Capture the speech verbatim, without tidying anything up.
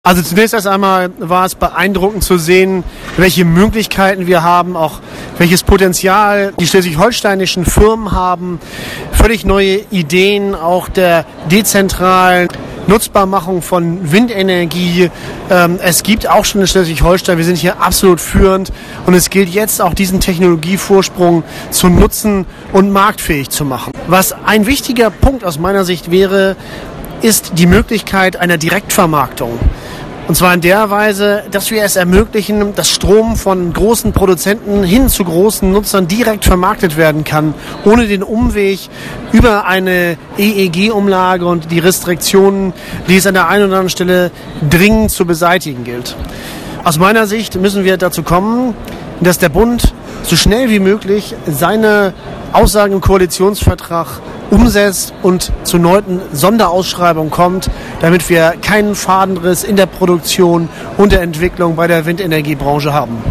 Also zunächst erst einmal war es beeindruckend zu sehen, welche Möglichkeiten wir haben, auch welches Potenzial die schleswig-holsteinischen Firmen haben, völlig neue Ideen auch der dezentralen Nutzbarmachung von Windenergie. Ähm, es gibt auch schon in Schleswig-Holstein, wir sind hier absolut führend und es gilt jetzt auch diesen Technologievorsprung zu nutzen und marktfähig zu machen. Was ein wichtiger Punkt aus meiner Sicht wäre, ist die Möglichkeit einer Direktvermarktung. Und zwar in der Weise, dass wir es ermöglichen, dass Strom von großen Produzenten hin zu großen Nutzern direkt vermarktet werden kann, ohne den Umweg über eine E E G-Umlage und die Restriktionen, die es an der einen oder anderen Stelle dringend zu beseitigen gilt. Aus meiner Sicht müssen wir dazu kommen, dass der Bund so schnell wie möglich seine Aussagen im Koalitionsvertrag umsetzt und zu neunten Sonderausschreibungen kommt, damit wir keinen Fadenriss in der Produktion und der Entwicklung bei der Windenergiebranche haben.